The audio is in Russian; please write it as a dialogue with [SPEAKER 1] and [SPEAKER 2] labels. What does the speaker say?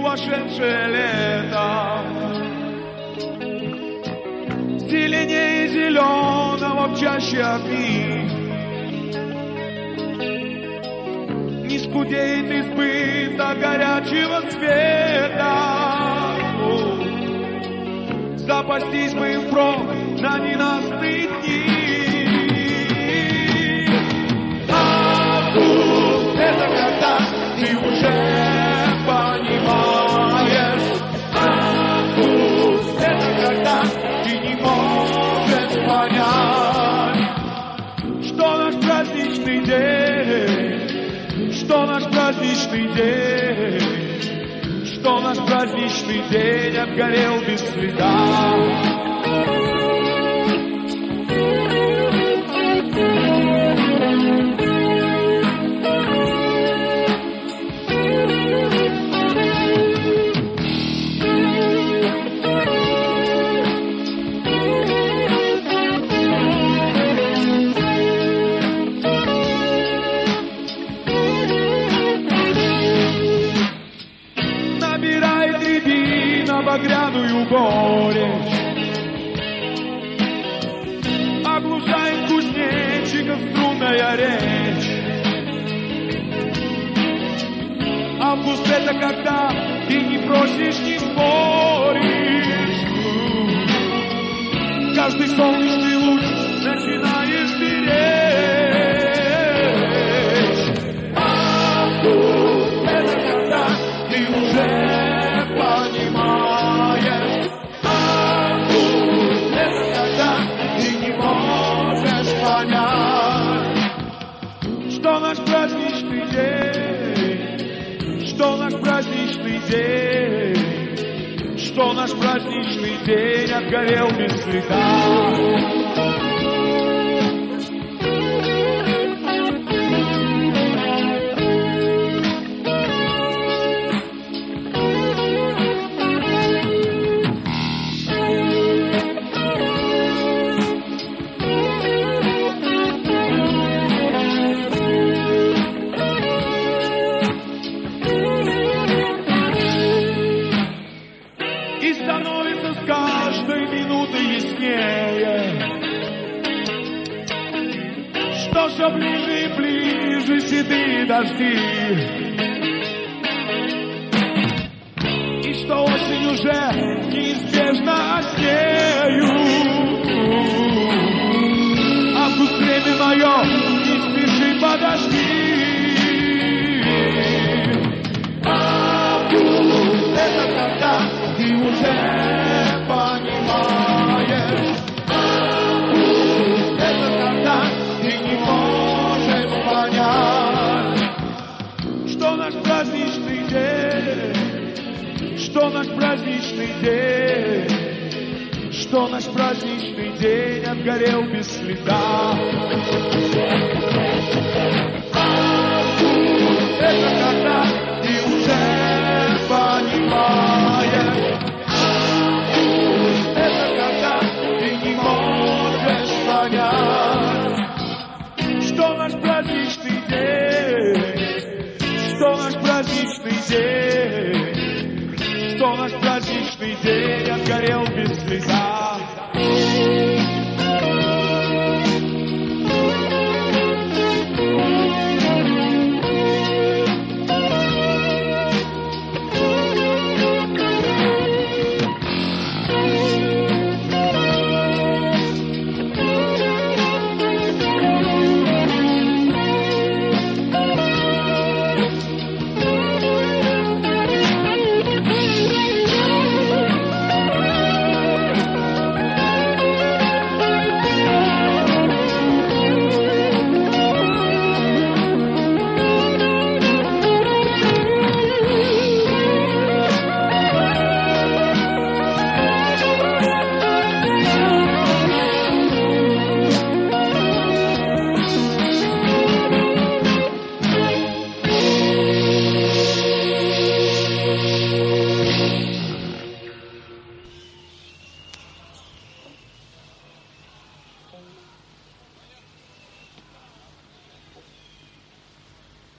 [SPEAKER 1] сумасшедшее лето. Зеленее зеленого в чаще огни. Не скудеет избыток горячего цвета. Запастись бы им впрок на ненастные дни. Август — это когда ты уже понимаешь. Август — это когда ты не можешь понять, что наш праздничный день, что наш праздничный день, что наш праздничный день обгорел без следа. Багряную горечь, оглушает кузнечиков струнная речь. Август — это когда ты не просишь, не споришь. Каждый солнечный луч начинаешь беречь. Август — это когда ты уже понимаешь. Август — это когда ты не можешь понять, что наш праздничный день, что наш праздничный день, что наш праздничный день обгорел без следа. И становится с каждой минутой яснее, что все ближе и ближе седые дожди, и что осень уже неизбежно осеют. Август, время мое, не спеши, подожди. Август — это когда ты уже понимаешь. Август — это когда ты не можешь понять, что наш праздничный день, что наш праздничный день, что наш праздничный день обгорел без следа. Август — это когда ты уже понимаешь. Август — это когда ты не можешь понять, что наш праздничный день, что наш праздничный день, что наш праздничный день обгорел без следа.